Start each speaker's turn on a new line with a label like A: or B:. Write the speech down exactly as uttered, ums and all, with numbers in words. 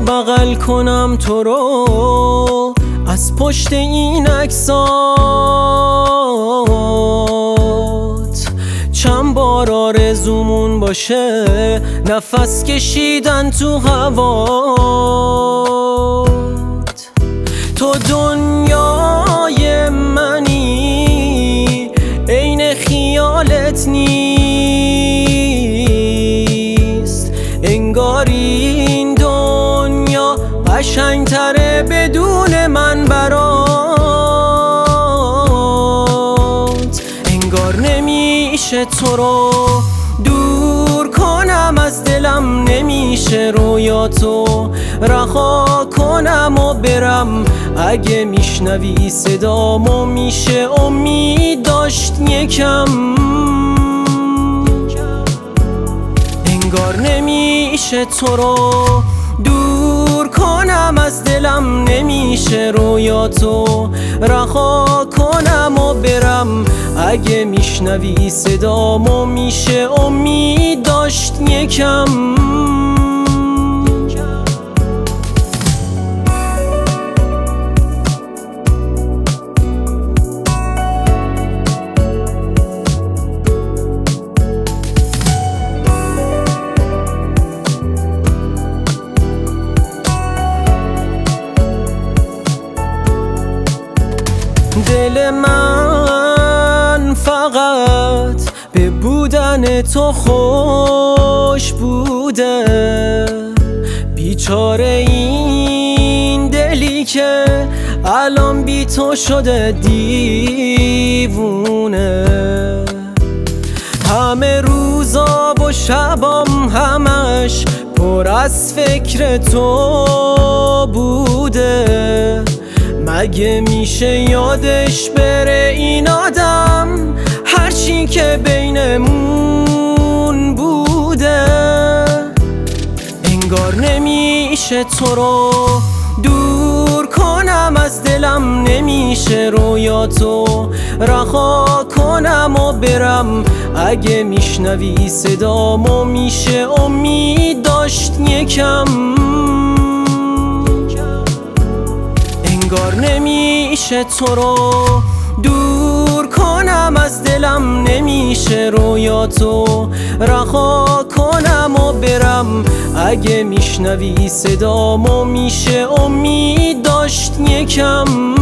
A: بغل کنم تو رو از پشت این عکسات، چند بار آرزومون باشه نفس کشیدن تو هوات. تو دنیای منی عین خیالت نیست، انگار این دنیا قشنگتره بدون من برات. انگار نمیشه تو رو دور کنم از دلم، نمیشه رویاتو رها کنم و برم. اگه میشنوی صدامو میشه امید داشت یکم. انگار نمیشه تو رو دور کنم از دلم، نمیشه رویاتو رها کنم و برم. اگه میشنوی صدامو میشه امید داشت یکم. دل من فقط به بودن تو خوش بوده، بیچاره این دلی که الان بی تو شده دیوونه. همه روزا و شبام همش پر از فکر تو بوده. مگه میشه یادش بره این آدم هرچی که بینمون بوده؟ انگار نمیشه تو رو دور کنم از دلم، نمیشه رویاتو رها کنم و برم. اگه میشنوی صدامو میشه امید داشت یکم. انگار نمیشه تو رو دور کنم از دلم، نمیشه رویاتو رها کنم و برم. اگه میشنوی صدامو میشه امید داشت یکم.